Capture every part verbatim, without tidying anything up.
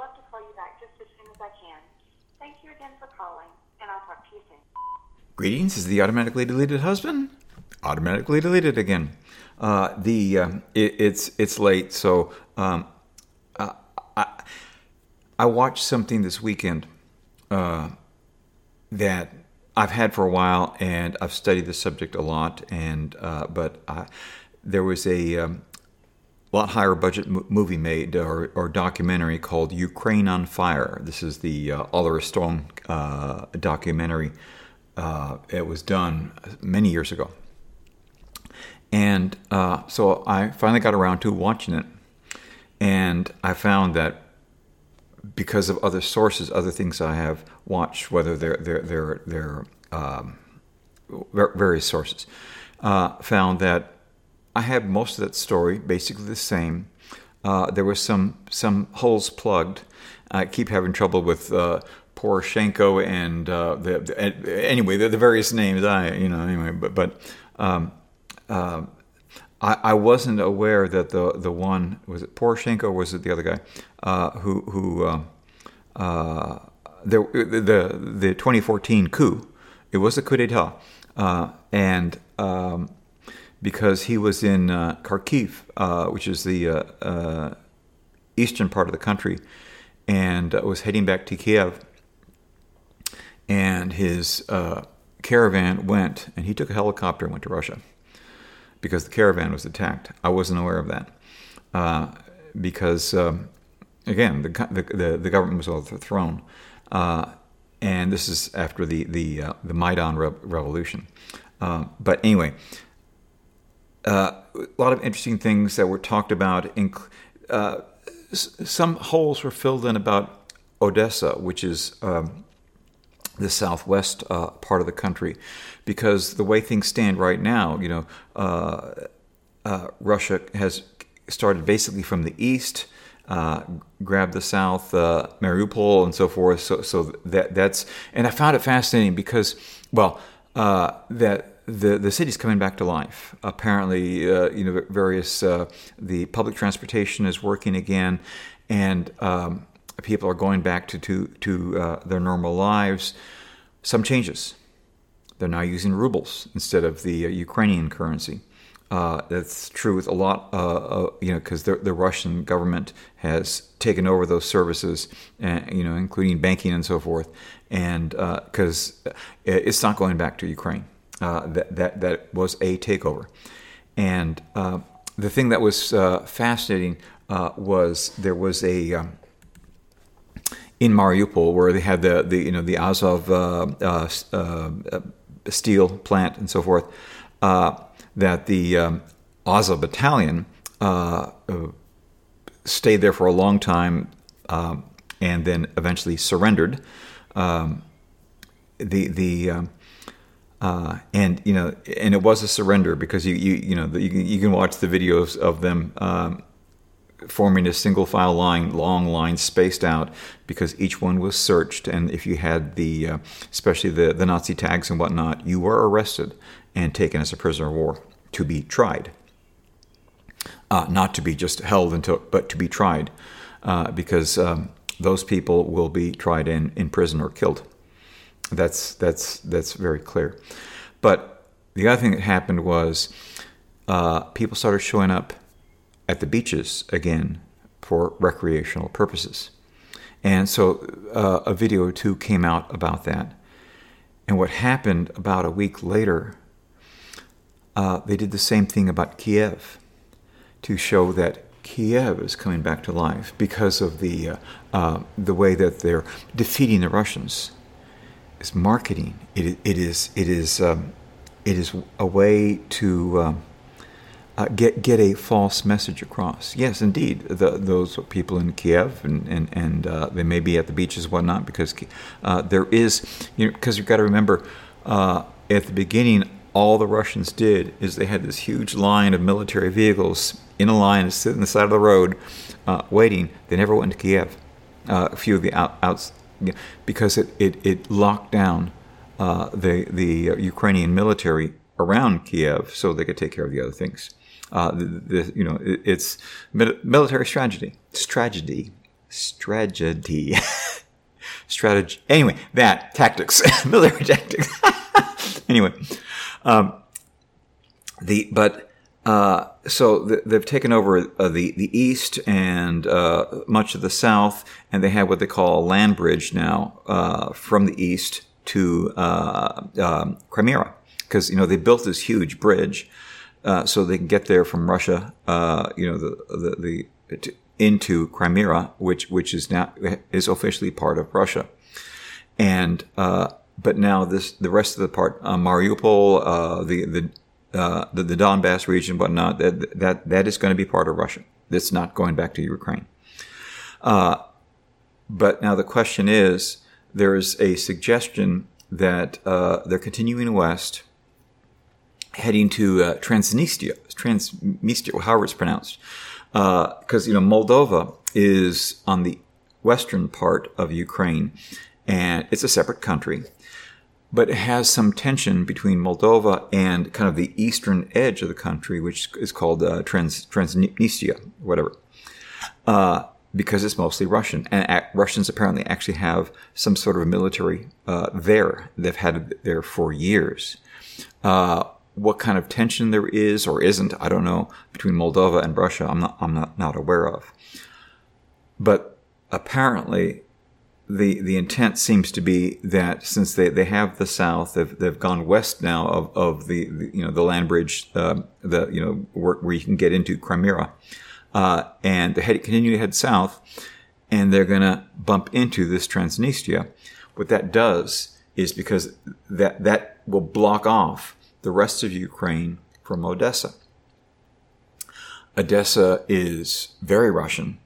love to call you back just as soon as I can. Thank you again for calling, and I'll talk to you soon. Greetings, is the automatically deleted husband? Automatically deleted again. Uh, the uh, it, it's it's late, so um, uh, I I watched something this weekend uh, that I've had for a while, and I've studied the subject a lot. And uh, but uh, there was a um, lot higher budget m- movie made or, or documentary called Ukraine on Fire. This is the uh, Oliver Stone uh, documentary. Uh, it was done many years ago. And uh, so I finally got around to watching it. And I found that because of other sources, other things I have watched, whether they're, they're, they're, they're um, various sources, uh, found that I had most of that story basically the same. Uh, there were some, some holes plugged. I keep having trouble with uh, Poroshenko and uh, the, the anyway the, the various names. I you know anyway, but but um, uh, I, I wasn't aware that the the one was it Poroshenko or was it the other guy uh, who who uh, uh, the the the twenty fourteen coup. It was a coup d'état, uh, and um, because he was in uh, Kharkiv, uh, which is the uh, uh, eastern part of the country, and uh, was heading back to Kiev. And his uh, caravan went, and he took a helicopter and went to Russia because the caravan was attacked. I wasn't aware of that uh, because, um, again, the, the the government was overthrown, uh, and this is after the the uh, the Maidan re- revolution. Uh, but anyway, uh, a lot of interesting things that were talked about. In, uh, some holes were filled in about Odessa, which is um, the southwest uh, part of the country, because the way things stand right now, you know, uh, uh, Russia has started basically from the east, uh, grabbed the south, uh, Mariupol, and so forth. So, so that that's, and I found it fascinating because, well, uh, that the the city's coming back to life. Apparently, uh, you know, various uh, the public transportation is working again, and um, people are going back to to, to uh, their normal lives. Some changes. They're now using rubles instead of the uh, Ukrainian currency. Uh, that's true with a lot, uh, uh, you know, because the, the Russian government has taken over those services, uh, you know, including banking and so forth, and because uh, it's not going back to Ukraine. Uh, that that that was a takeover, and uh, the thing that was uh, fascinating uh, was there was a um, in Mariupol where they had the, the you know the Azov uh, uh, uh, steel plant and so forth. Uh, that the um, Azov battalion uh, uh, stayed there for a long time um, and then eventually surrendered. Um, the the um, uh, and you know and it was a surrender because you you you know the, you, can, you can watch the videos of them um, forming a single file line, long lines spaced out, because each one was searched, and if you had the uh, especially the the Nazi tags and whatnot, you were arrested and taken as a prisoner of war to be tried. Uh, not to be just held until, but to be tried, uh, because um, those people will be tried in, in prison or killed. That's that's that's very clear. But the other thing that happened was uh, people started showing up at the beaches again for recreational purposes, and so uh, a video or two came out about that. And what happened about a week later, uh, they did the same thing about Kiev to show that Kiev is coming back to life because of the uh, uh, the way that they're defeating the Russians. It's marketing. It it is it is um, it is a way to um, uh, get get a false message across. Yes, indeed, the, those people in Kiev and and and uh, they may be at the beaches and whatnot, because uh, there is, you know, because you've got to remember uh, at the beginning, all the Russians did is they had this huge line of military vehicles in a line, sitting on the side of the road, uh, waiting. They never went to Kiev. Uh, a few of the out, outs, because it, it, it locked down uh, the the Ukrainian military around Kiev so they could take care of the other things. Uh, the, the, you know, it, it's military strategy, strategy, strategy. Strategy. Anyway, that tactics, military tactics. Anyway, um, the but uh, so the, they've taken over uh, the the east and uh, much of the south, and they have what they call a land bridge now uh, from the east to uh, um, Crimea, because you know they built this huge bridge uh, so they can get there from Russia. Uh, you know the the the. To, into Crimea, which which is now is officially part of Russia, and uh, but now this the rest of the part, uh, Mariupol, uh, the the, uh, the the Donbass region, whatnot, that that that is going to be part of Russia. It's not going back to Ukraine. Uh, but now the question is, there is a suggestion that uh, they're continuing west, heading to uh, Transnistria, Transnistria, however it's pronounced. Because, uh, you know, Moldova is on the western part of Ukraine, and it's a separate country, but it has some tension between Moldova and kind of the eastern edge of the country, which is called uh, Trans Transnistria, whatever, uh, because it's mostly Russian. And uh, Russians apparently actually have some sort of military uh, there. They've had it there for years. Uh, What kind of tension there is or isn't, I don't know, between Moldova and Russia, I'm not, I'm not, not aware of. But apparently, the the intent seems to be that since they, they have the south, they've they've gone west now of of the, the you know the land bridge, uh, the you know where, where you can get into Crimea, uh, and they head, continue to head south, and they're going to bump into this Transnistria. What that does is because that that will block off the rest of Ukraine from Odessa. Odessa is very Russian,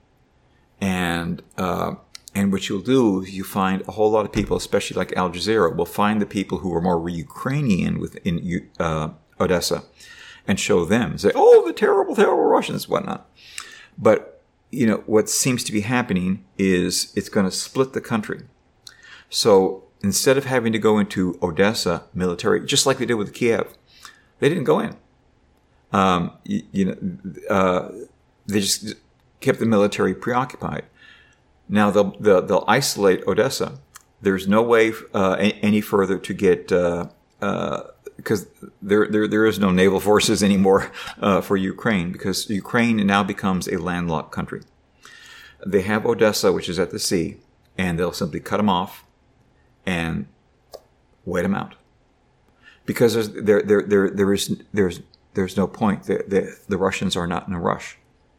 and uh, and what you'll do is you find a whole lot of people, especially like Al Jazeera, will find the people who are more Ukrainian within uh, Odessa, and show them, say, "Oh, the terrible, terrible Russians," whatnot. But you know what seems to be happening is it's going to split the country. So instead of having to go into Odessa military, just like they did with Kiev, they didn't go in. Um, you, you know, uh, they just kept the military preoccupied. Now they'll they'll, they'll isolate Odessa. There's no way uh, any further to get because uh, uh, there there there is no naval forces anymore uh, for Ukraine, because Ukraine now becomes a landlocked country. They have Odessa, which is at the sea, and they'll simply cut them off and wait them out, because there's, there there there there is there's there's no point. The, the the Russians are not in a rush.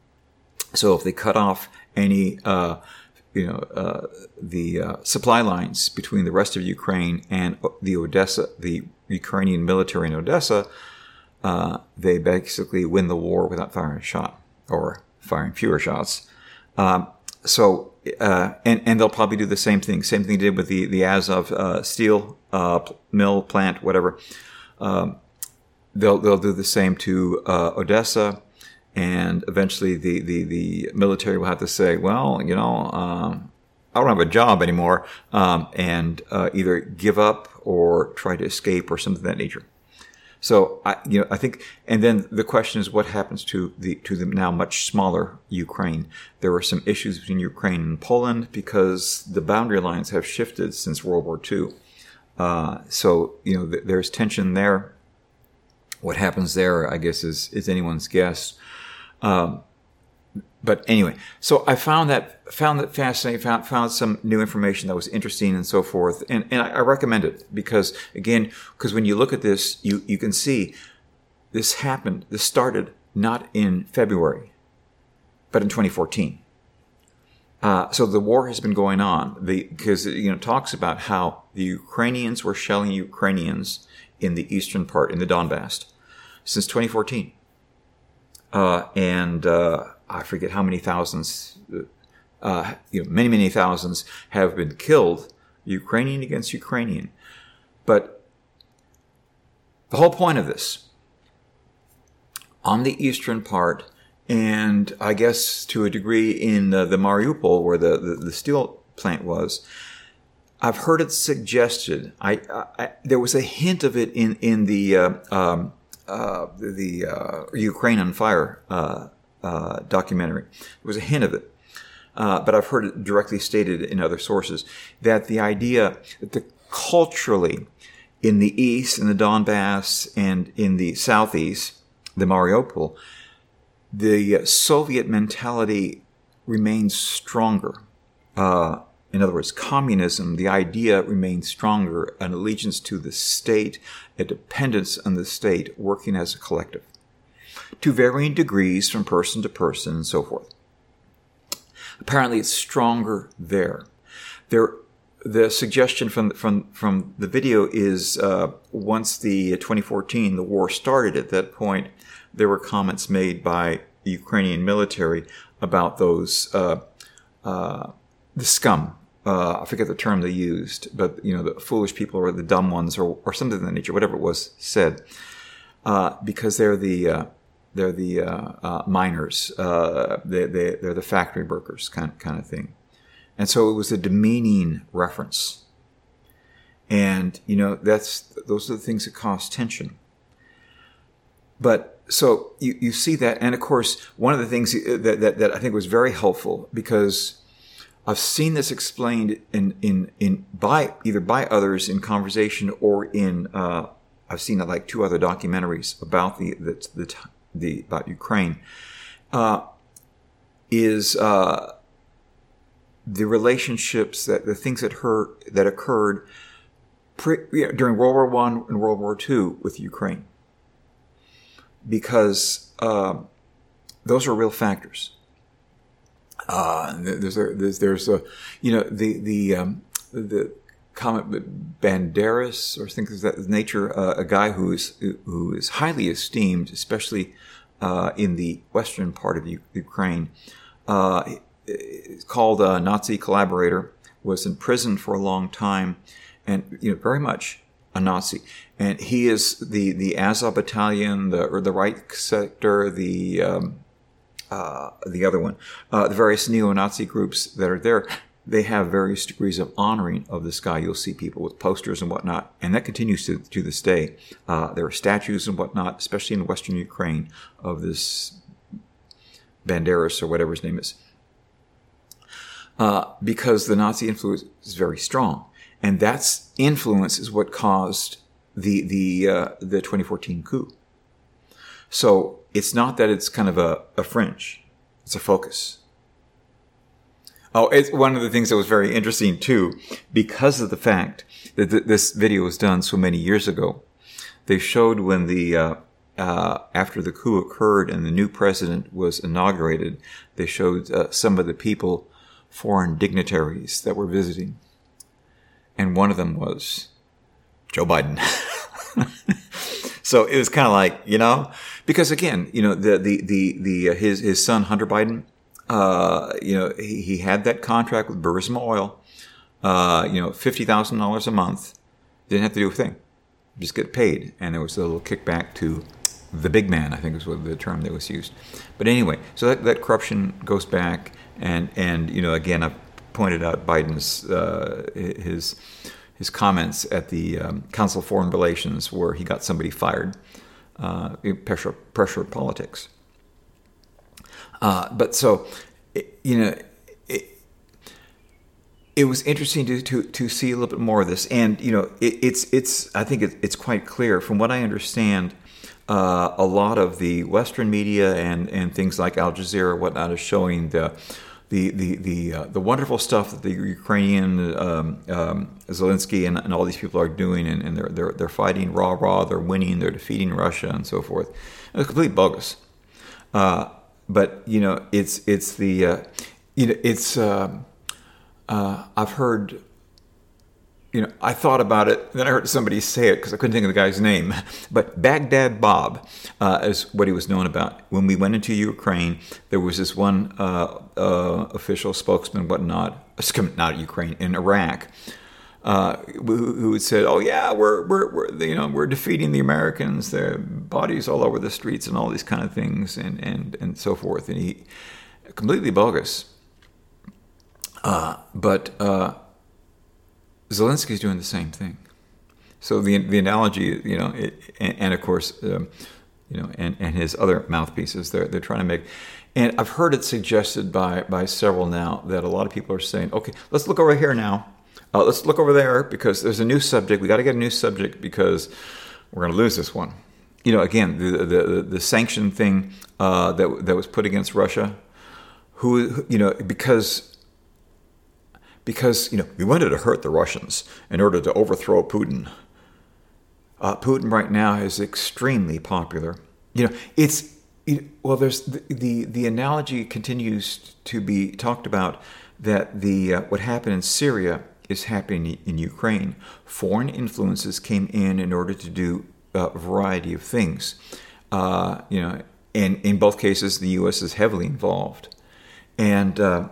So if they cut off any uh, you know uh, the uh, supply lines between the rest of Ukraine and the Odessa, the Ukrainian military in Odessa, uh, they basically win the war without firing a shot, or firing fewer shots. Um, so. Uh, and, and they'll probably do the same thing. Same thing they did with the, the Azov uh, steel uh, mill plant, whatever. Um, they'll they'll do the same to uh, Odessa, and eventually the, the, the military will have to say, well, you know, um, I don't have a job anymore, um, and uh, either give up or try to escape or something of that nature. So I, you know, I think, and then the question is, what happens to the to the now much smaller Ukraine? There were some issues between Ukraine and Poland because the boundary lines have shifted since World War Two. Uh, so you know, th- there's tension there. What happens there, I guess, is is anyone's guess. Um, But anyway, so I found that found that fascinating. Found found some new information that was interesting and so forth, and and I, I recommend it because again, because when you look at this, you you can see this happened. This started not in February, but in twenty fourteen. Uh, so the war has been going on. The because you know talks about how the Ukrainians were shelling Ukrainians in the eastern part in the Donbass since twenty fourteen, uh, and. Uh, I forget how many thousands, uh, you know, many, many thousands have been killed, Ukrainian against Ukrainian. But the whole point of this, on the eastern part, and I guess to a degree in uh, the Mariupol, where the, the, the steel plant was, I've heard it suggested. I, I there was a hint of it in in the uh, um, uh, the uh, Ukraine on Fire Uh, Uh, documentary. There was a hint of it. uh, but I've heard it directly stated in other sources, that the idea that the culturally, in the east, in the Donbass, and in the southeast, the Mariupol, the Soviet mentality remains stronger. Uh, in other words, communism, the idea remains stronger, an allegiance to the state, a dependence on the state, working as a collective, to varying degrees from person to person and so forth. Apparently, it's stronger there. There, the suggestion from from from the video is uh, once the twenty fourteen the war started. At that point, there were comments made by the Ukrainian military about those uh, uh, the scum. Uh, I forget the term they used, but you know, the foolish people or the dumb ones, or or something of that nature, whatever it was said, uh, because they're the uh, they're the uh, uh, miners, uh, they they they're the factory workers, kind kind of thing, and so it was a demeaning reference, and you know that's those are the things that cause tension. But so you you see that, and of course one of the things that that, that I think was very helpful, because I've seen this explained in, in, in by either by others in conversation or in uh, I've seen like two other documentaries about the the the, the about Ukraine. Uh, is uh, the relationships that the things that hurt that occurred pre, you know, during World War One and World War Two with Ukraine, because uh, those are real factors. Uh, there's a, there's, there's a, you know, the, the, um, the comic Banderas or things of that nature, uh, a guy who is, who is highly esteemed, especially, uh, in the western part of U- Ukraine, uh, called a Nazi collaborator, was in prison for a long time, and, you know, very much a Nazi. And he is the, the Azov battalion, the, or the Reich sector, the, um, Uh, the other one, uh, the various neo-Nazi groups that are there, they have various degrees of honoring of this guy. You'll see people with posters and whatnot, and that continues to, to this day. Uh, there are statues and whatnot, especially in western Ukraine, of this Banderas or whatever his name is, uh, because the Nazi influence is very strong, and that's influence is what caused the the uh, the twenty fourteen coup. So it's not that it's kind of a, a fringe. It's a focus. Oh, it's one of the things that was very interesting, too, because of the fact that th- this video was done so many years ago. They showed when the, uh, uh, after the coup occurred and the new president was inaugurated, they showed uh, some of the people, foreign dignitaries that were visiting. And one of them was Joe Biden. So it was kind of like, you know, because again, you know, the, the, the, the, uh, his, his son, Hunter Biden, uh, you know, he, he had that contract with Burisma Oil, uh, you know, fifty thousand dollars a month. Didn't have to do a thing. Just get paid. And there was a little kickback to the big man, I think was what the term that was used. But anyway, so that, that corruption goes back. And, and, you know, again, I've pointed out Biden's, uh, his, his comments at the um, Council of Foreign Relations, where he got somebody fired, uh, pressure, pressure politics. Uh, but so, it, you know, it, it was interesting to, to to see a little bit more of this, and you know, it, it's it's I think it, it's quite clear from what I understand. Uh, a lot of the Western media and, and things like Al Jazeera, whatnot, is showing the. The the the uh, the wonderful stuff that the Ukrainian um, um, Zelensky and, and all these people are doing, and, and they're they're they're fighting rah rah, they're winning, they're defeating Russia and so forth. It's completely bogus. Uh, but you know, it's it's the uh, you know it's uh, uh, I've heard. You know, I thought about it, then I heard somebody say it because I couldn't think of the guy's name. But Baghdad Bob uh, is what he was known about. When we went into Ukraine, there was this one uh, uh, official spokesman, whatnot, not Ukraine, in Iraq, uh, who, who had said, "Oh yeah, we're we're we're you know we're defeating the Americans. Their bodies all over the streets and all these kind of things, and and and so forth." And he completely bogus. Uh, but. Uh, Zelensky's doing the same thing. So the the analogy, you know, it, and, and of course, um, you know, and, and his other mouthpieces. They're they're trying to make, and I've heard it suggested by by several now that a lot of people are saying, okay, let's look over here now. Uh, let's look over there because there's a new subject. We got to get a new subject because we're going to lose this one. You know, again, the the the sanction thing uh, that that was put against Russia. Who, you know, because because you know we wanted to hurt the Russians in order to overthrow Putin. Uh, Putin right now is extremely popular. You know, it's it, well, there's the, the the analogy continues to be talked about that the uh, what happened in Syria is happening in Ukraine. Foreign influences came in in order to do a variety of things. Uh, you know, and in both cases, the U S is heavily involved, and uh,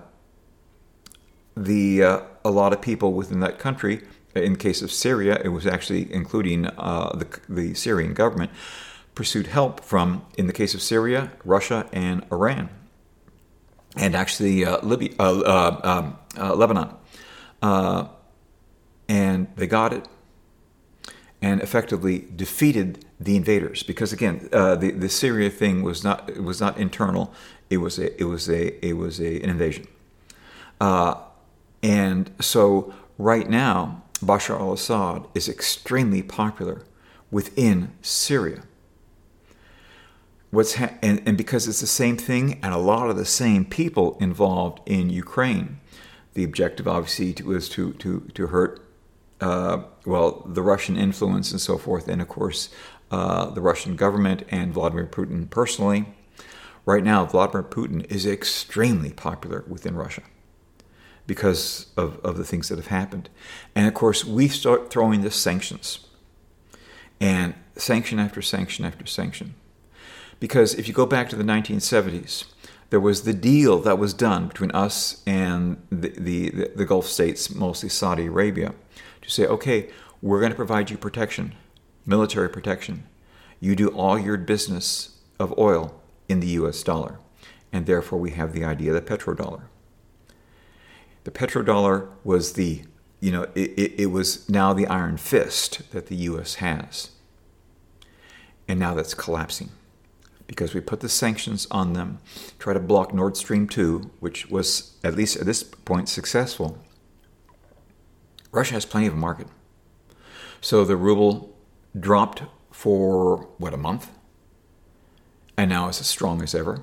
the uh, a lot of people within that country. In the case of Syria, it was actually including uh, the the Syrian government pursued help from, in the case of Syria, Russia and Iran, and actually uh, Libya, uh, uh, um, uh, Lebanon, uh, and they got it, and effectively defeated the invaders. Because again, uh, the the Syria thing was not it was not internal; it was a it was a it was a, an invasion, uh, and so right now, Bashar al-Assad is extremely popular within Syria. What's ha- and, and because it's the same thing and a lot of the same people involved in Ukraine, the objective obviously to, was to to to hurt uh, well the Russian influence and so forth, and of course uh, the Russian government and Vladimir Putin personally. Right now, Vladimir Putin is extremely popular within Russia because of, of the things that have happened. And of course, we start throwing the sanctions. And sanction after sanction after sanction. Because if you go back to the nineteen seventies, there was the deal that was done between us and the, the, the Gulf states, mostly Saudi Arabia, to say, okay, we're going to provide you protection, military protection. You do all your business of oil in the U S dollar. And therefore, we have the idea of the petrodollar. The petrodollar was the, you know, it, it, it was now the iron fist that the U S has. And now that's collapsing because we put the sanctions on them, try to block Nord Stream two, which was, at least at this point, successful. Russia has plenty of a market. So the ruble dropped for, what, a month? And now it's as strong as ever.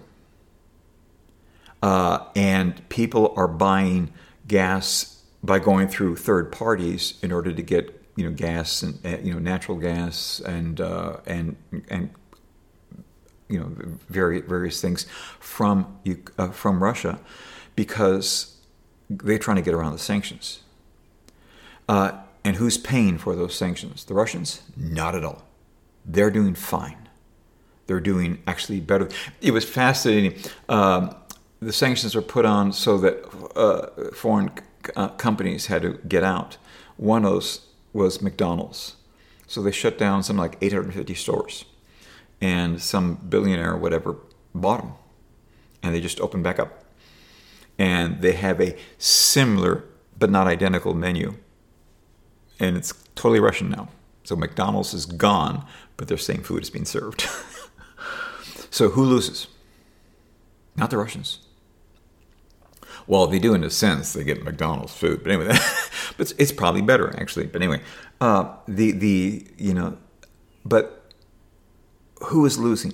Uh, and people are buying gas by going through third parties in order to get, you know, gas and uh, you know natural gas and uh, and and you know various various things from uh, from Russia because they're trying to get around the sanctions. Uh, and who's paying for those sanctions? The Russians? Not at all. They're doing fine. They're doing actually better. It was fascinating. Um, The sanctions were put on so that uh, foreign uh, companies had to get out. One of those was McDonald's. So they shut down something like eight hundred fifty stores. And some billionaire or whatever bought them. And they just opened back up. And they have a similar but not identical menu. And it's totally Russian now. So McDonald's is gone, but their same food is being served. So who loses? Not the Russians. Well, they do in a sense. They get McDonald's food, but anyway, but it's, it's probably better actually. But anyway, uh, the the you know, but who is losing?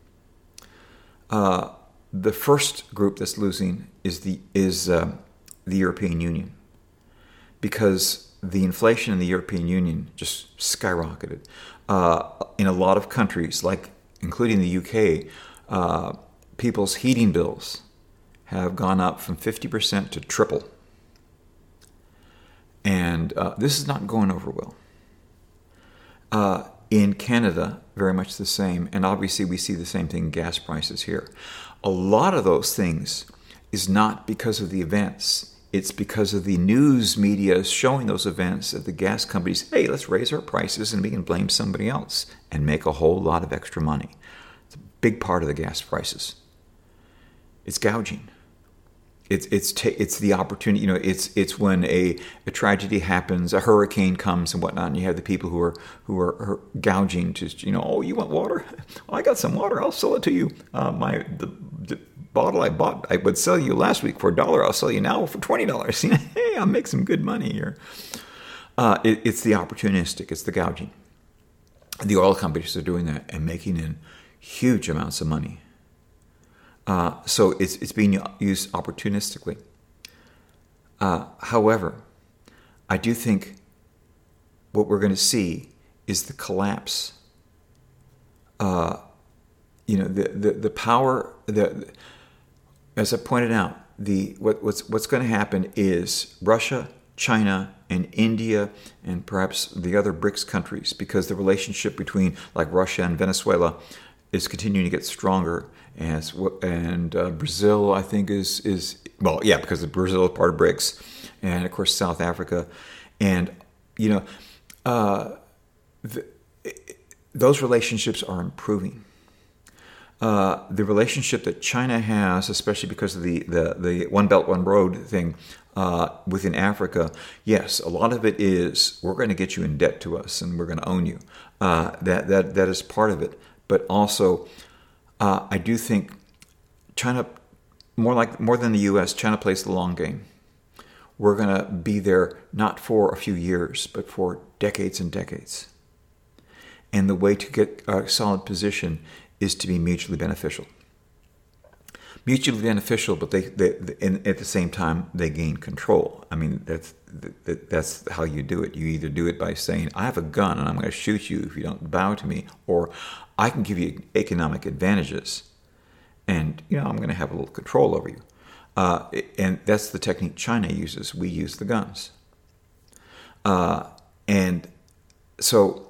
Uh, the first group that's losing is the is uh, the European Union, because the inflation in the European Union just skyrocketed. Uh, in a lot of countries, like including the U K, uh, people's heating bills have gone up from fifty percent to triple. And uh, this is not going over well. Uh, in Canada, very much the same. And obviously we see the same thing in gas prices here. A lot of those things is not because of the events. It's because of the news media showing those events that the gas companies, hey, let's raise our prices and we can blame somebody else and make a whole lot of extra money. It's a big part of the gas prices. It's gouging. It's it's ta- it's the opportunity. You know, it's it's when a, a tragedy happens, a hurricane comes and whatnot, and you have the people who are who are, are gouging. Just you know, oh, you want water? Oh, I got some water. I'll sell it to you. Uh, my the, the bottle I bought, I would sell you last week for a dollar. I'll sell you now for twenty dollars. You know, hey, I'll make some good money here. Uh, it, it's the opportunistic. It's the gouging. The oil companies are doing that and making in huge amounts of money. Uh, so it's it's being used opportunistically. Uh, however, I do think what we're going to see is the collapse. Uh, you know, the, the, the power. The as I pointed out, the what, what's what's going to happen is Russia, China, and India, and perhaps the other BRICS countries, because the relationship between like Russia and Venezuela is continuing to get stronger. As and uh, Brazil, I think, is is well, yeah, because Brazil is part of BRICS, and of course South Africa, and you know, uh, the, those relationships are improving. Uh, the relationship that China has, especially because of the the, the One Belt One Road thing uh, within Africa, yes, a lot of it is we're going to get you in debt to us, and we're going to own you. Uh, that that that is part of it, but also. Uh, I do think China, more like more than the U S, China plays the long game. We're going to be there not for a few years, but for decades and decades. And the way to get a solid position is to be mutually beneficial. Mutually beneficial, but they, they, they and at the same time they gain control. I mean, that's that's how you do it. You either do it by saying, "I have a gun and I'm going to shoot you if you don't bow to me," or I can give you economic advantages, and you know I'm going to have a little control over you. Uh, and that's the technique China uses. We use the guns, uh, and so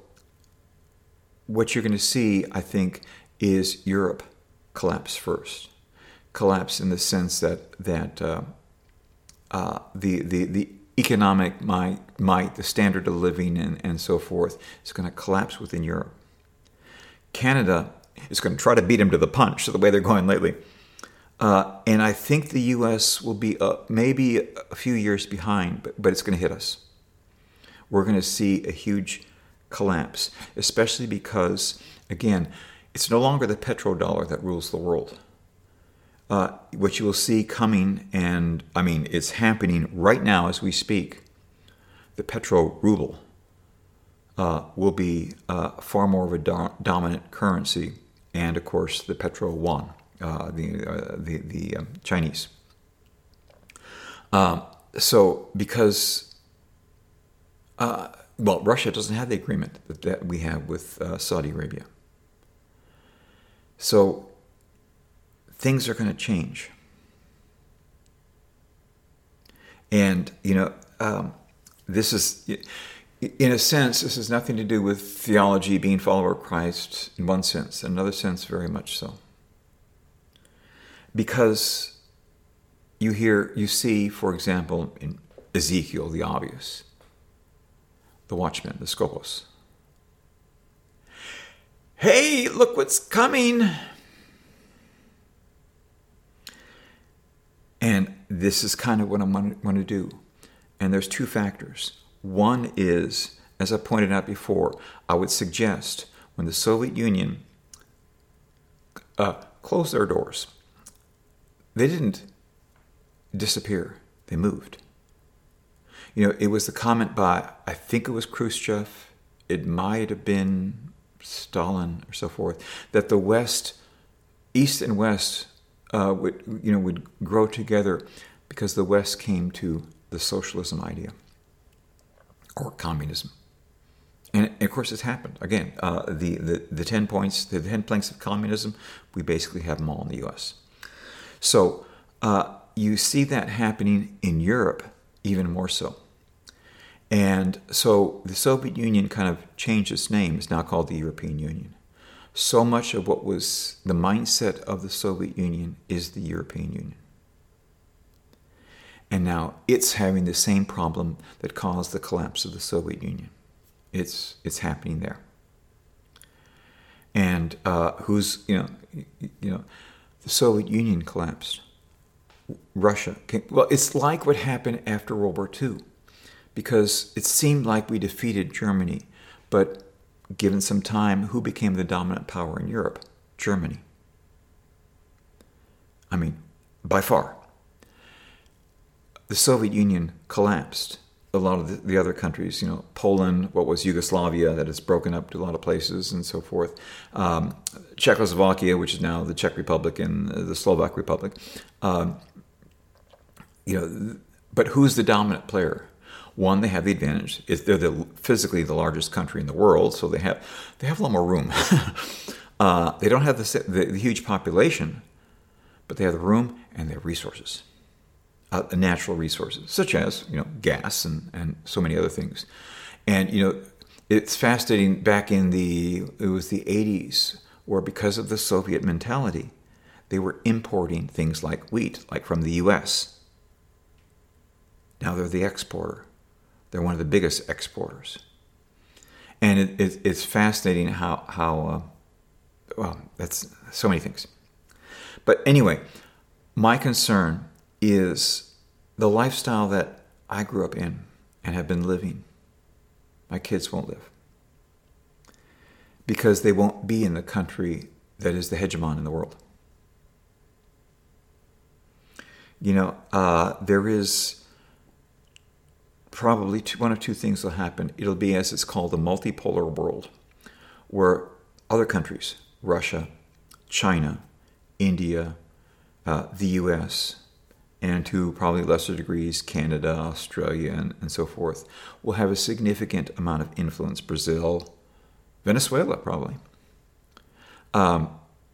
what you're going to see, I think, is Europe collapse first. Collapse in the sense that that uh, uh, the the the economic might, might the standard of living and, and so forth is going to collapse within Europe. Canada is going to try to beat them to the punch, so the way they're going lately. Uh, and I think the U S will be uh, maybe a few years behind, but, but it's going to hit us. We're going to see a huge collapse, especially because, again, it's no longer the petrodollar that rules the world. Uh, what you will see coming, and I mean, it's happening right now as we speak, the petro ruble uh, will be uh, far more of a do- dominant currency, and of course the petro yuan, uh, the, uh, the the um, Chinese. Uh, so because uh, well, Russia doesn't have the agreement that, that we have with uh, Saudi Arabia, so things are going to change. And, you know, um, this is, in a sense, this has nothing to do with theology, being a follower of Christ in one sense, in another sense, very much so. Because you hear, you see, for example, in Ezekiel, the obvious, the watchman, the skopos. Hey, look what's coming! And this is kind of what I'm going to do. And there's two factors. One is, as I pointed out before, I would suggest when the Soviet Union uh, closed their doors, they didn't disappear. They moved. You know, it was the comment by, I think it was Khrushchev, it might have been Stalin or so forth, that the West, East and West, Uh, would you know would grow together because the West came to the socialism idea or communism, and of course it's happened again. Uh, the, the the ten points, the ten planks of communism, we basically have them all in the U S. So uh, you see that happening in Europe even more so, and so the Soviet Union kind of changed its name. It's now called the European Union. So much of what was the mindset of the Soviet Union is the European Union. And now it's having the same problem that caused the collapse of the Soviet Union. It's it's happening there. And uh, who's, you know, you know, the Soviet Union collapsed. Russia came, well, it's like what happened after World War Two, because it seemed like we defeated Germany, but given some time, who became the dominant power in Europe? Germany. I mean, by far. The Soviet Union collapsed. A lot of the, the other countries, you know, Poland, what was Yugoslavia, that is broken up to a lot of places and so forth. Um, Czechoslovakia, which is now the Czech Republic and the Slovak Republic. Um, you know, but who's the dominant player? One, they have the advantage. It's, they're the, physically the largest country in the world, so they have they have a lot more room. uh, they don't have the, the, the huge population, but they have the room and they have resources. Uh, natural resources, such as, you know, gas and, and so many other things. And, you know, it's fascinating, back in the, it was the eighties, where because of the Soviet mentality, they were importing things like wheat, like from the U S. Now they're the exporter. They're one of the biggest exporters. And it, it, it's fascinating how, how uh, well, that's so many things. But anyway, my concern is the lifestyle that I grew up in and have been living. My kids won't live, because they won't be in the country that is the hegemon in the world. You know, uh, there is probably two, one of two things will happen. It'll be, as it's called, a multipolar world, where other countries, Russia, China, India, uh, the U S, and to probably lesser degrees, Canada, Australia, and, and so forth, will have a significant amount of influence. Brazil, Venezuela, probably. Um,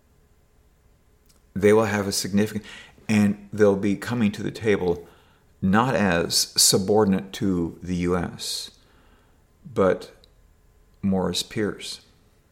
they will have a significant, and they'll be coming to the table not as subordinate to the U S, but more as peers.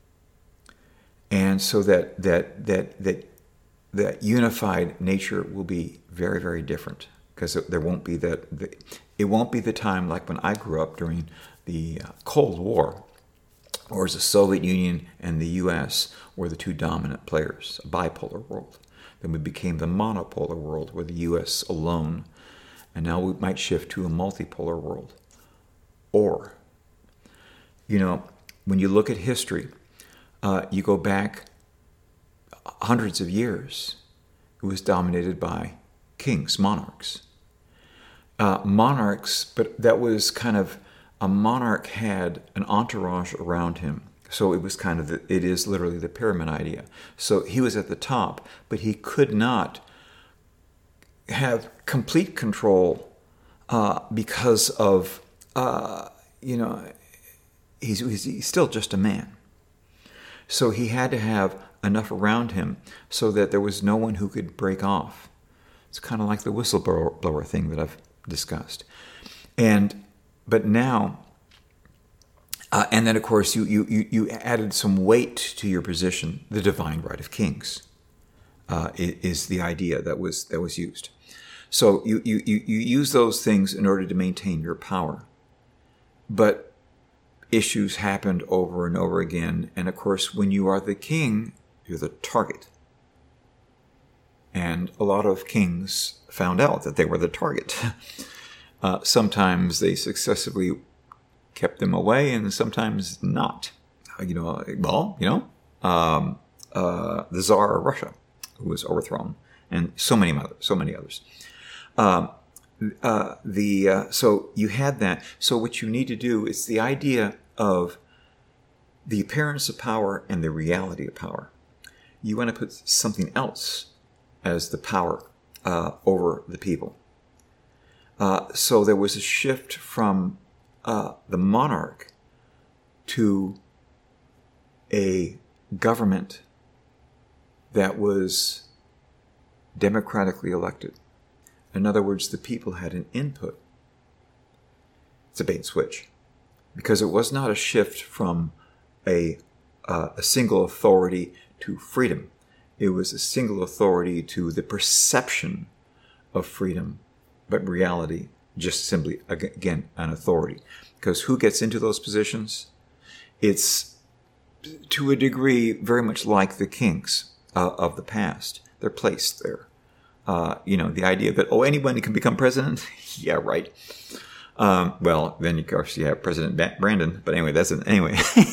And so that that that that that unified nature will be very, very different, because there won't be that. It won't be the time like when I grew up during the Cold War, or as the Soviet Union and the U S were the two dominant players, a bipolar world. Then we became the monopolar world, where the U S alone, and now we might shift to a multipolar world. Or, you know, when you look at history, uh, you go back hundreds of years, it was dominated by kings, monarchs. Uh, monarchs, but that was kind of, a monarch had an entourage around him. So it was kind of, the, it is literally the pyramid idea. So he was at the top, but he could not have complete control uh, because of, uh, you know, he's, he's, he's still just a man. So he had to have enough around him so that there was no one who could break off. It's kind of like the whistleblower thing that I've discussed. And but now, uh, and then of course you, you you added some weight to your position. The divine right of kings uh, is the idea that was that was used. So you you you you use those things in order to maintain your power. But issues happened over and over again, and of course, when you are the king, you're the target. And a lot of kings found out that they were the target. Uh, sometimes they successively kept them away, and sometimes not. You know, well, you know, um, uh, the Tsar of Russia, who was overthrown, and so many others. So many others. Um, uh, the uh, so you had that. So what you need to do is the idea of the appearance of power and the reality of power. You want to put something else as the power uh, over the people. Uh, so there was a shift from uh, the monarch to a government that was democratically elected. In other words, the people had an input. It's a bait and switch. Because it was not a shift from a, uh, a single authority to freedom. It was a single authority to the perception of freedom, but reality, just simply, again, an authority. Because who gets into those positions? It's, to a degree, very much like the kings uh, of the past. They're placed there. Uh, you know, the idea that, oh, anyone can become president? Yeah, right. Um, well, then, of course, you have President Brandon. But anyway, that's an, anyway.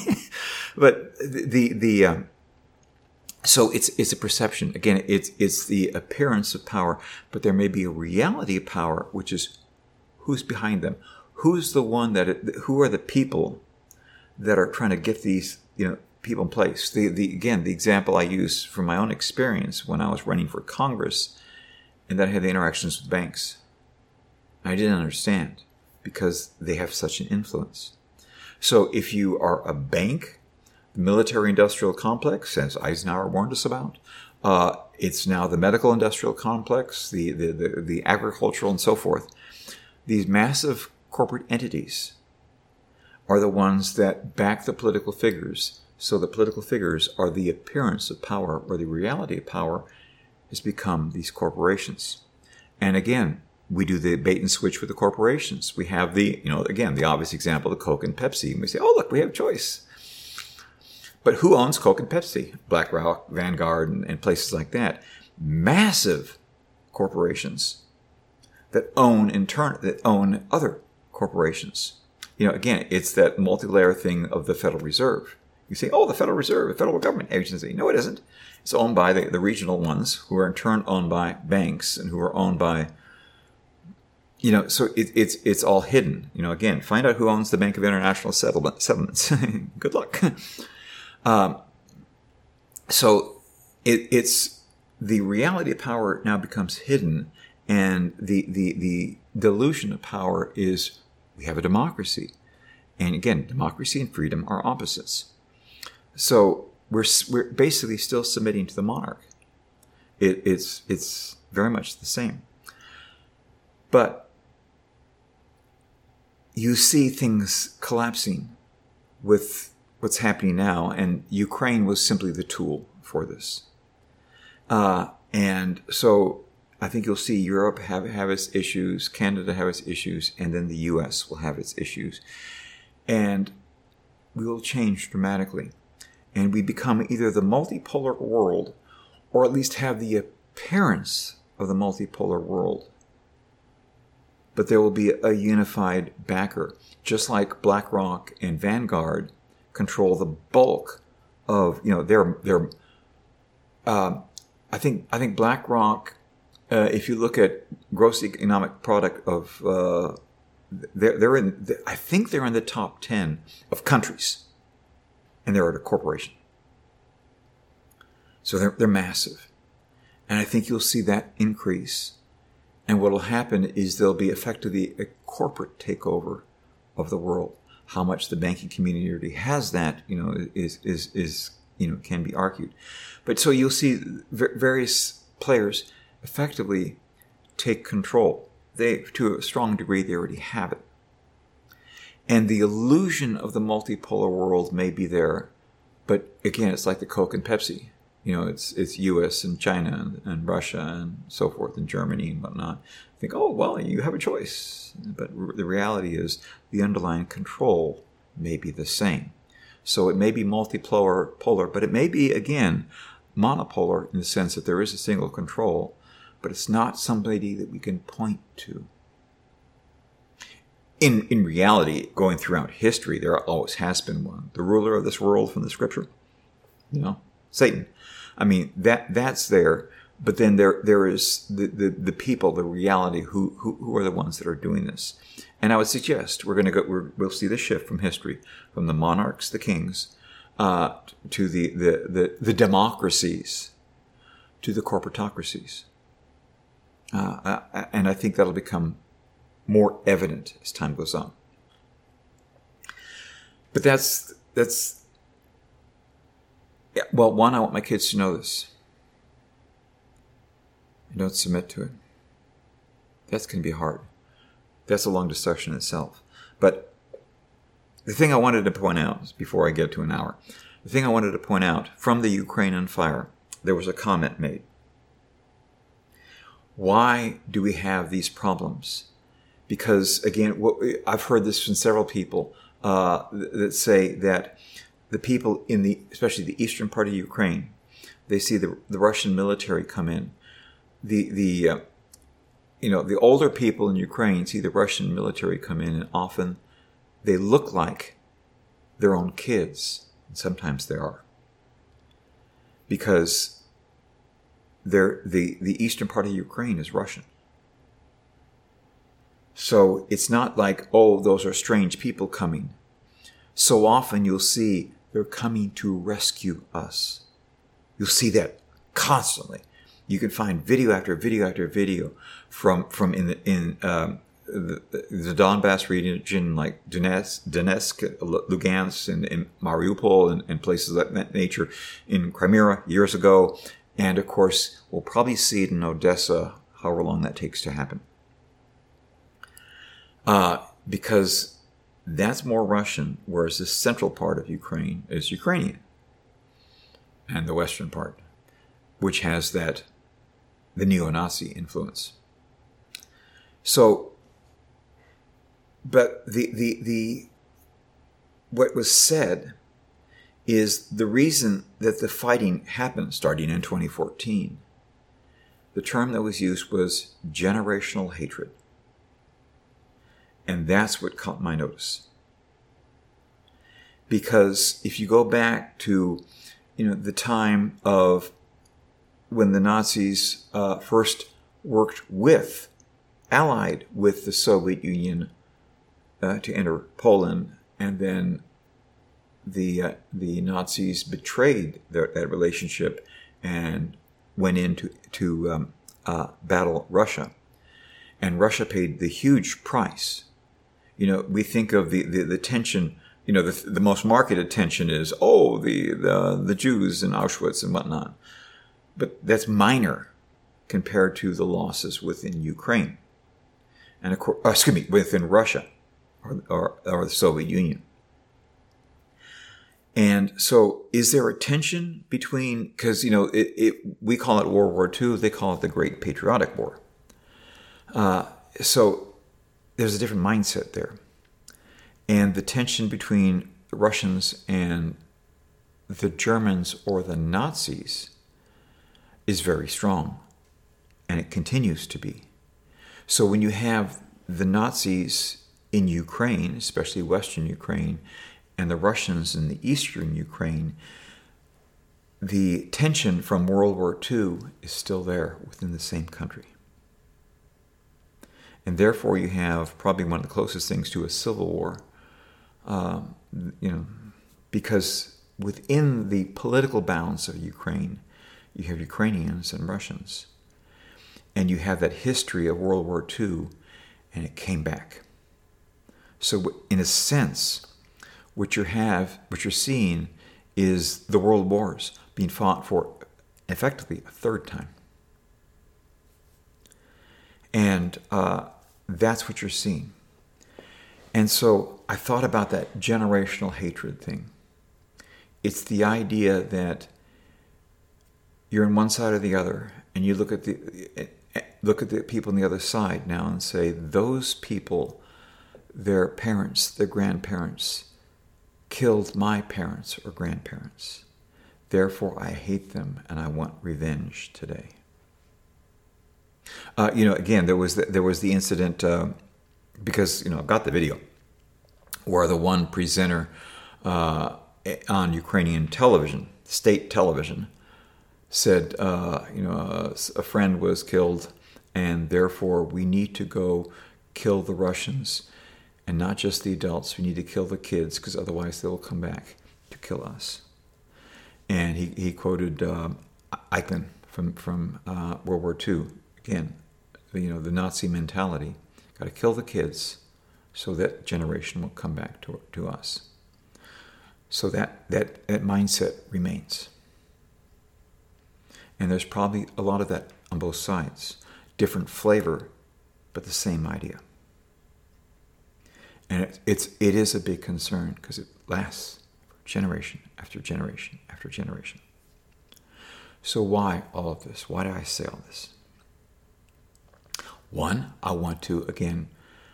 But the, the, the um, so it's it's a perception. Again, it's it's the appearance of power, but there may be a reality of power, which is who's behind them. Who's the one that, it, who are the people that are trying to get these, you know, people in place? The, the, again, the example I use from my own experience when I was running for Congress, and then I had the interactions with banks. I didn't understand because they have such an influence. So if you are a bank, the military-industrial complex, as Eisenhower warned us about, uh, it's now the medical-industrial complex, the, the, the, the agricultural, and so forth. These massive corporate entities are the ones that back the political figures. So the political figures are the appearance of power, or the reality of power has become these corporations. And again, we do the bait and switch with the corporations. We have the, you know, again, the obvious example of Coke and Pepsi. And we say, oh, look, we have choice. But who owns Coke and Pepsi? BlackRock, Vanguard, and, and places like that. Massive corporations that own in turn, that own other corporations. You know, again, it's that multi-layer thing of the Federal Reserve. You say, oh, the Federal Reserve, a federal government agency. No, it isn't. It's owned by the, the regional ones, who are in turn owned by banks, and who are owned by, you know, so it, it's it's all hidden. You know, again, find out who owns the Bank of International Settlement, Settlements. Good luck. um, so it, it's the reality of power now becomes hidden, and the the the delusion of power is we have a democracy, and again, democracy and freedom are opposites. So we're we're basically still submitting to the monarch. It, it's it's very much the same. But you see things collapsing with what's happening now, and Ukraine was simply the tool for this. Uh, and so I think you'll see Europe have, have its issues, Canada have its issues, and then the U S will have its issues. And we will change dramatically. And we become either the multipolar world, or at least have the appearance of the multipolar world. But there will be a unified backer, just like BlackRock and Vanguard control the bulk of, you know, their their. Uh, I think I think BlackRock, uh, if you look at gross economic product of, uh, they're they're in. I think they're in the top ten of countries, and they're a corporation. So they're they're massive, and I think you'll see that increase. And what will happen is there'll be effectively a corporate takeover of the world. How much the banking community has that, you know, is is is you know, can be argued. But so you'll see various players effectively take control. They, to a strong degree, they already have it. And the illusion of the multipolar world may be there, but again, it's like the Coke and Pepsi. You know, it's it's U S and China and, and Russia and so forth, and Germany and whatnot. I think, oh, well, you have a choice. But r- the reality is the underlying control may be the same. So it may be multipolar, polar, but it may be, again, monopolar in the sense that there is a single control, but it's not somebody that we can point to. In in reality, going throughout history, there always has been one. The ruler of this world from the scripture, you know, Satan. I mean, that that's there, but then there there is the, the, the people, the reality, who, who who are the ones that are doing this. And I would suggest we're going to go. We're, we'll see the shift from history, from the monarchs, the kings, uh, to the, the the the democracies, to the corporatocracies. Uh, and I think that'll become more evident as time goes on. But that's that's. Yeah, well, one, I want my kids to know this. And don't submit to it. That's going to be hard. That's a long discussion in itself. But the thing I wanted to point out, before I get to an hour, the thing I wanted to point out, from the Ukrainian fire, there was a comment made. Why do we have these problems? Because, again, what, I've heard this from several people uh, that say that the people in the, especially the eastern part of Ukraine, they see the, the Russian military come in. the the uh, you know the older people in Ukraine see the Russian military come in, and often they look like their own kids, and sometimes they are, because they're, the the eastern part of Ukraine is Russian. So it's not like, oh, those are strange people coming. So often you'll see they're coming to rescue us. You'll see that constantly. You can find video after video after video from from in the, in um, the, the Donbass region, like Donetsk, Donetsk Lugansk, and, and Mariupol, and, and places like that nature, in Crimea years ago, and of course we'll probably see it in Odessa, however long that takes to happen. Uh, because that's more Russian, whereas the central part of Ukraine is Ukrainian, and the western part, which has that, the neo-Nazi influence. So, but the, the, the, what was said is the reason that the fighting happened starting in twenty fourteen. The term that was used was generational hatred. And that's what caught my notice. Because if you go back to, you know, the time of when the Nazis uh, first worked with, allied with the Soviet Union uh, to enter Poland, and then the uh, the Nazis betrayed their, that relationship and went in to, to um, uh, battle Russia. And Russia paid the huge price. You know, we think of the, the, the tension, you know, the, the most marketed tension is, oh, the, the, the Jews in Auschwitz and whatnot. But that's minor compared to the losses within Ukraine. And of course, uh, excuse me, within Russia or, or, or the Soviet Union. And so is there a tension between, because, you know, it, it, we call it World War Two, they call it the Great Patriotic War. Uh, so there's a different mindset there. And the tension between the Russians and the Germans or the Nazis is very strong. And it continues to be. So when you have the Nazis in Ukraine, especially Western Ukraine, and the Russians in the Eastern Ukraine, the tension from World War Two is still there within the same country. And therefore you have probably one of the closest things to a civil war, um, you know, because within the political bounds of Ukraine, you have Ukrainians and Russians. And you have that history of World War Two, and it came back. So in a sense, what you have, what you're seeing is the world wars being fought for effectively a third time. And uh, that's what you're seeing. And so I thought about that generational hatred thing. It's the idea that you're on one side or the other, and you look at the look at the people on the other side now and say, those people, their parents, their grandparents, killed my parents or grandparents. Therefore, I hate them and I want revenge today. Uh, you know, again, there was the, there was the incident uh, because you know I've got the video where the one presenter uh, on Ukrainian television, state television, said, uh, you know, a, a friend was killed, and therefore we need to go kill the Russians, and not just the adults. We need to kill the kids because otherwise they'll come back to kill us. And he he quoted um, Eichmann from from uh, World War Two. Again, you know, the Nazi mentality: got to kill the kids so that generation will come back to to us. So that that that mindset remains. And there's probably a lot of that on both sides. Different flavor, but the same idea. And it, it's, it is a big concern because it lasts generation after generation after generation. So why all of this? Why do I say all this? One, I want to, again,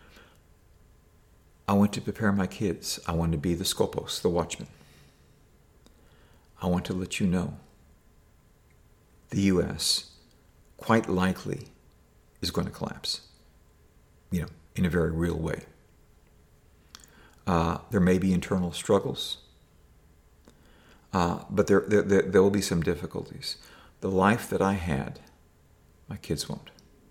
I want to prepare my kids. I want to be the Skopos, the watchman. I want to let you know the U S quite likely is going to collapse, you know, in a very real way. Uh, there may be internal struggles, uh, but there, there, there, there will be some difficulties. The life that I had, my kids won't.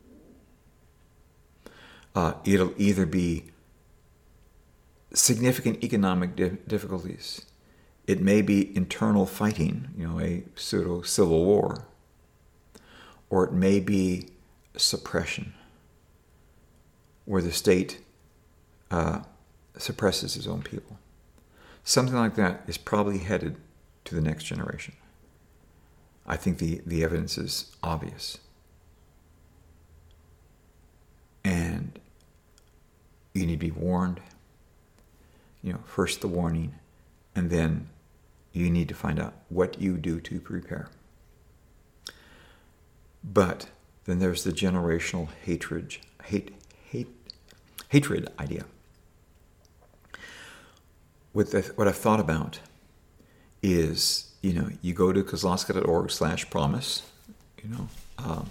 Uh, it'll either be significant economic di- difficulties. It may be internal fighting, you know, a pseudo civil war, or it may be suppression, where the state uh, suppresses its own people. Something like that is probably headed to the next generation. I think the, the evidence is obvious. And you need to be warned. You know, first the warning, and then you need to find out what you do to prepare. But then there's the generational hatred, hate, hate, hatred idea. What, the, what I've thought about is, you know, you go to kozlowska.org slash promise, you know, um,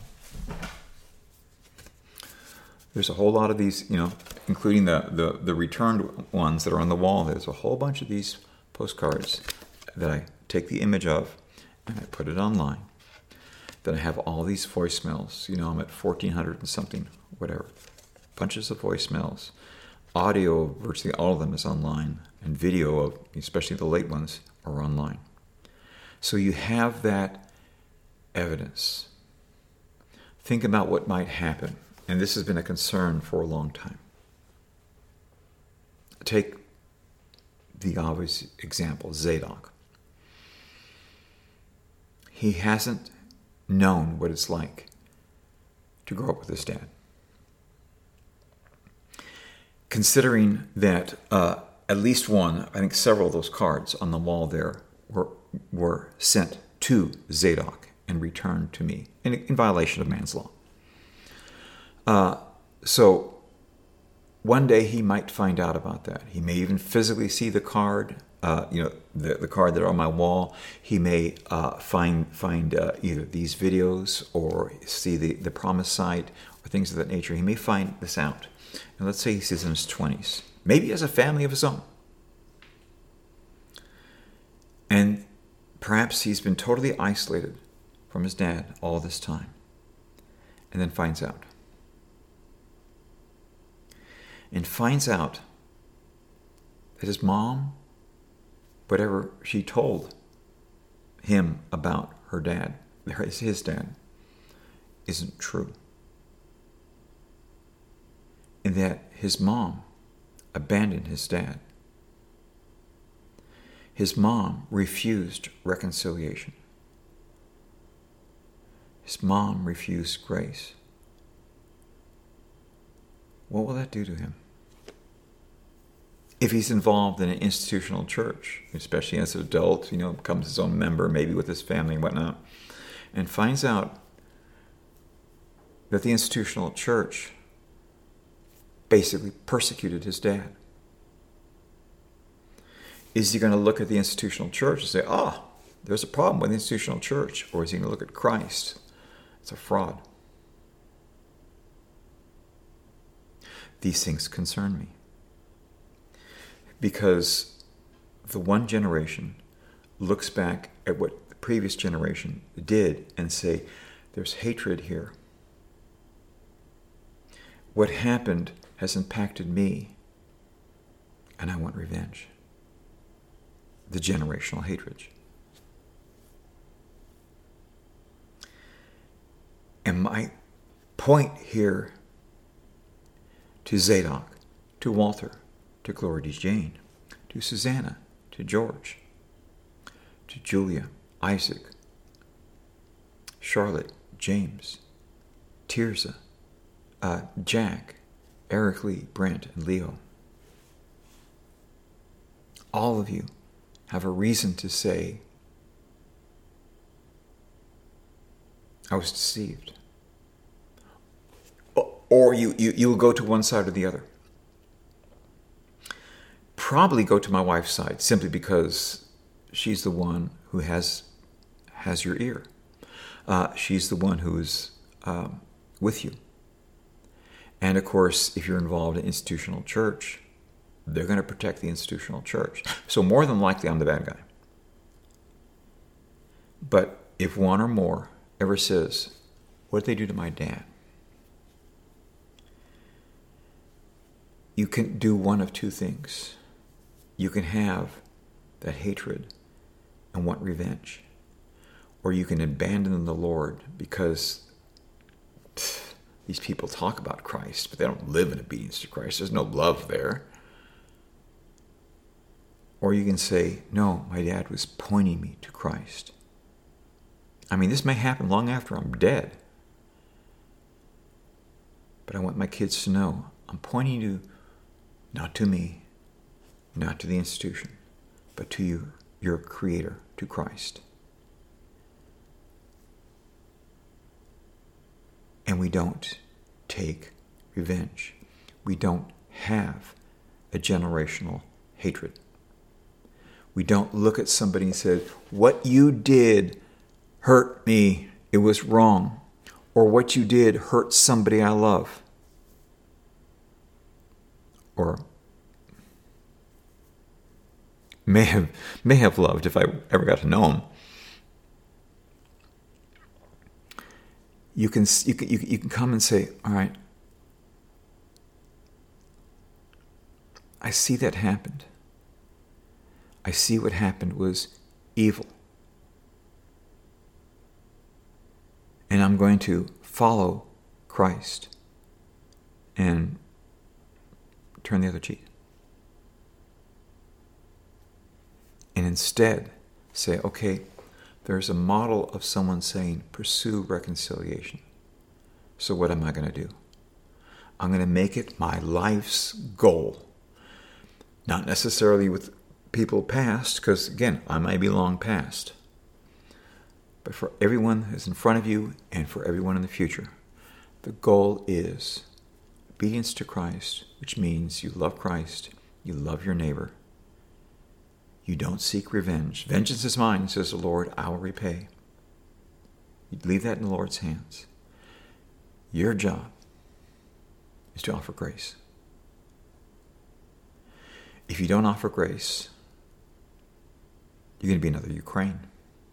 there's a whole lot of these, you know, including the, the, the returned ones that are on the wall. There's a whole bunch of these postcards that I take the image of and I put it online. Then I have all these voicemails. You know, I'm at fourteen hundred and something, whatever. Bunches of voicemails. Audio, virtually all of them is online. And video, of especially the late ones, are online. So you have that evidence. Think about what might happen. And this has been a concern for a long time. Take the obvious example, Zadok. He hasn't known what it's like to grow up with his dad. Considering that uh, at least one, I think several of those cards on the wall there were were sent to Zadok and returned to me in, in violation of man's law. Uh, so one day he might find out about that. He may even physically see the card, uh, you know, the, the card that are on my wall. He may uh, find find uh, either these videos or see the, the promise site or things of that nature. He may find this out. And let's say he's in his twenties. Maybe he has a family of his own. And perhaps he's been totally isolated from his dad all this time. And then finds out. And finds out that his mom, whatever she told him about her dad, his dad, isn't true. And that his mom abandoned his dad. His mom refused reconciliation. His mom refused grace. What will that do to him? If he's involved in an institutional church, especially as an adult, you know, becomes his own member, maybe with his family and whatnot, and finds out that the institutional church basically persecuted his dad. Is he going to look at the institutional church and say, ah, oh, there's a problem with the institutional church? Or is he going to look at Christ? It's a fraud. These things concern me. Because the one generation looks back at what the previous generation did and say, there's hatred here. What happened has impacted me, and I want revenge. The generational hatred. And my point here to Zadok, to Walter, to Gloria D. Jane, to Susanna, to George, to Julia, Isaac, Charlotte, James, Tirza, uh, Jack, Eric Lee, Brent, and Leo. All of you have a reason to say, I was deceived. Or you, you, you'll go to one side or the other. Probably go to my wife's side, simply because she's the one who has has your ear. Uh, she's the one who's um, with you. And of course, if you're involved in institutional church, they're going to protect the institutional church. So more than likely, I'm the bad guy. But if one or more ever says, what did they do to my dad? You can do one of two things. You can have that hatred and want revenge. Or you can abandon the Lord because pff, these people talk about Christ, but they don't live in obedience to Christ. There's no love there. Or you can say, no, my dad was pointing me to Christ. I mean, this may happen long after I'm dead. But I want my kids to know I'm pointing you not to me, not to the institution, but to you, your Creator, to Christ. And we don't take revenge. We don't have a generational hatred. We don't look at somebody and say, what you did hurt me, it was wrong. Or what you did hurt somebody I love. Or may have may have loved if I ever got to know him. You can you can you can come and say, all right, I see that happened. I see what happened was evil. And I'm going to follow Christ and turn the other cheek. And instead say, okay, there's a model of someone saying, pursue reconciliation. So what am I going to do? I'm going to make it my life's goal. Not necessarily with people past, because again, I may be long past. But for everyone who's in front of you and for everyone in the future, the goal is obedience to Christ, which means you love Christ, you love your neighbor. You don't seek revenge. Vengeance is mine, says the Lord, I will repay. You leave that in the Lord's hands. Your job is to offer grace. If you don't offer grace, you're going to be another Ukraine.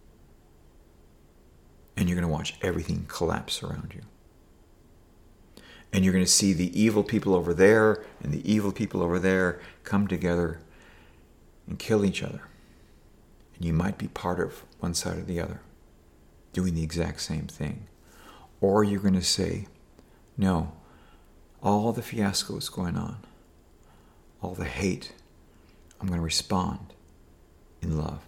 And you're going to watch everything collapse around you. And you're going to see the evil people over there and the evil people over there come together and kill each other. And you might be part of one side or the other, doing the exact same thing. Or you're going to say, no, all the fiasco is going on, all the hate, I'm going to respond in love.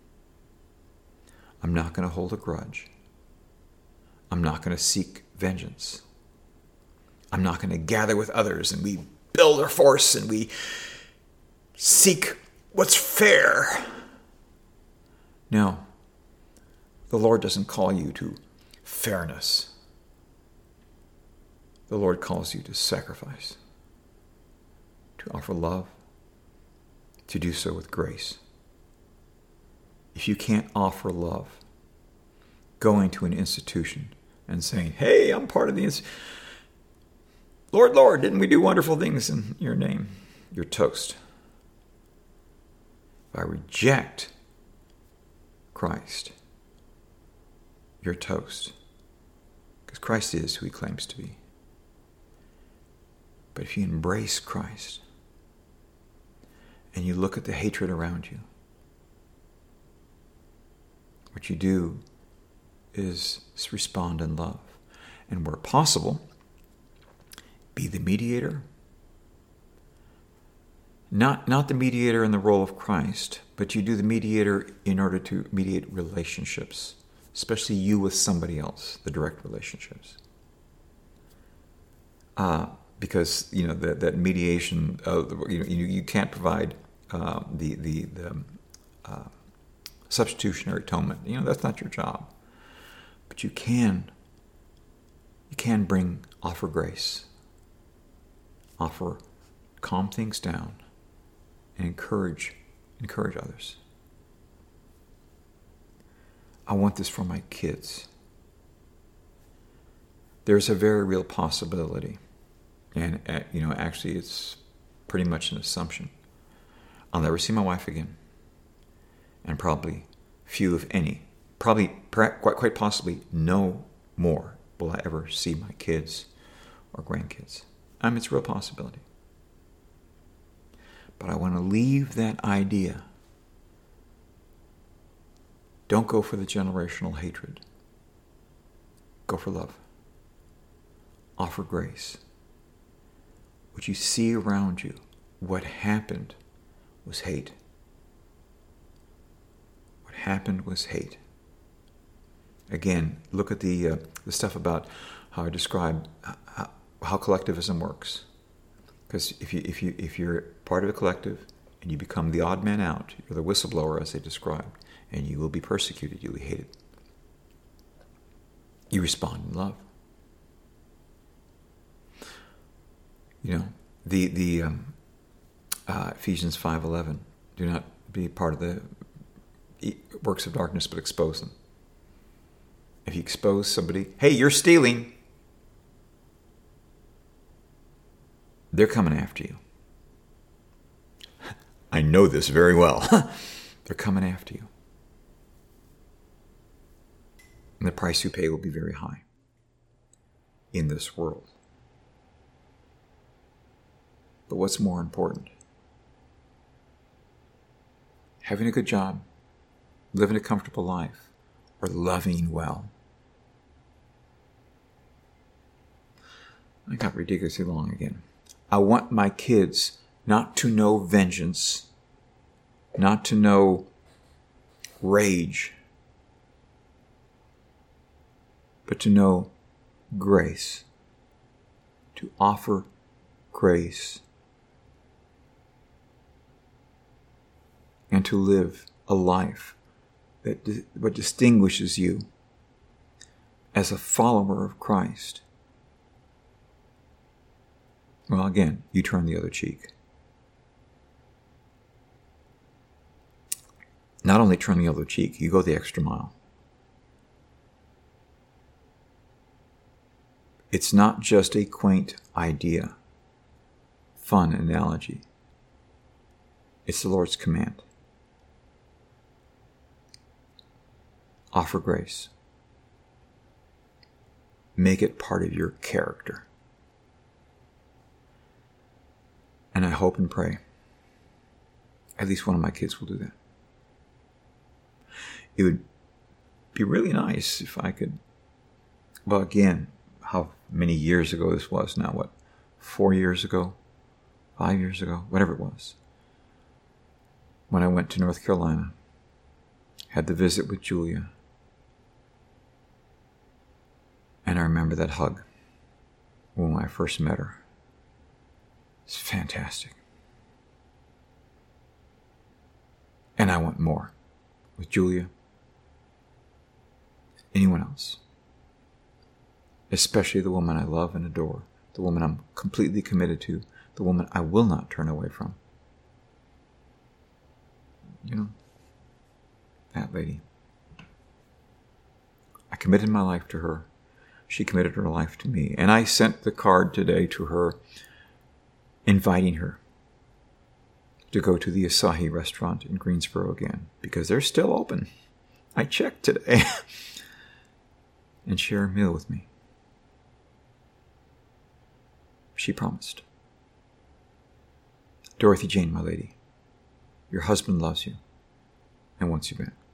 I'm not going to hold a grudge. I'm not going to seek vengeance. I'm not going to gather with others and we build our force and we seek what's fair. No, the Lord doesn't call you to fairness. The Lord calls you to sacrifice, to offer love, to do so with grace. If you can't offer love, going to an institution and saying, hey, I'm part of the institution. Lord, Lord, didn't we do wonderful things in your name? You're toast. If I reject Christ, you're toast. Because Christ is who he claims to be. But if you embrace Christ and you look at the hatred around you, what you do is respond in love. And where possible, be the mediator. Not, not the mediator in the role of Christ, but you do the mediator in order to mediate relationships, especially you with somebody else, the direct relationships. Uh, because, you know, that, that mediation, uh, you know, you, you can't provide uh, the, the, the uh, substitutionary atonement. You know, that's not your job. But you can, you can bring, offer grace, offer, calm things down, and encourage, encourage others. I want this for my kids. there's a very real possibility, and uh, you know, actually, it's pretty much an assumption. I'll never see my wife again, and probably few, if any, probably quite quite possibly no more will I ever see my kids or grandkids. I mean, it's a real possibility. But I want to leave that idea. Don't go for the generational hatred. Go for love. Offer grace. What you see around you, what happened was hate. What happened was hate. Again, look at the uh, the stuff about how I describe how, how collectivism works. Because if you if you if you're part of a collective and you become the odd man out, you're the whistleblower, as they describe, and you will be persecuted, you'll be hated. You respond in love. You know, the the um, uh, Ephesians five eleven. Do not be part of the works of darkness, but expose them. If you expose somebody, hey, you're stealing, they're coming after you. I know this very well. They're coming after you. And the price you pay will be very high in this world. But what's more important? Having a good job, living a comfortable life, or loving well? I got ridiculously long again. I want my kids not to know vengeance, not to know rage, but to know grace, to offer grace, and to live a life that what distinguishes you as a follower of Christ. Well, again, you turn the other cheek. Not only turn the other cheek, you go the extra mile. It's not just a quaint idea, fun analogy. It's the Lord's command. Offer grace. Make it part of your character. And I hope and pray at least one of my kids will do that. It would be really nice if I could, well, again, how many years ago this was now, what, four years ago, five years ago, whatever it was, when I went to North Carolina, had the visit with Julia, and I remember that hug when I first met her. It's fantastic. And I want more with Julia, anyone else, especially the woman I love and adore, the woman I'm completely committed to, the woman I will not turn away from. You know, that lady. I committed my life to her. She committed her life to me. And I sent the card today to her, inviting her to go to the Asahi restaurant in Greensboro again, because they're still open. I checked today. And share a meal with me. She promised. Dorothy Jane, my lady, your husband loves you and wants you back.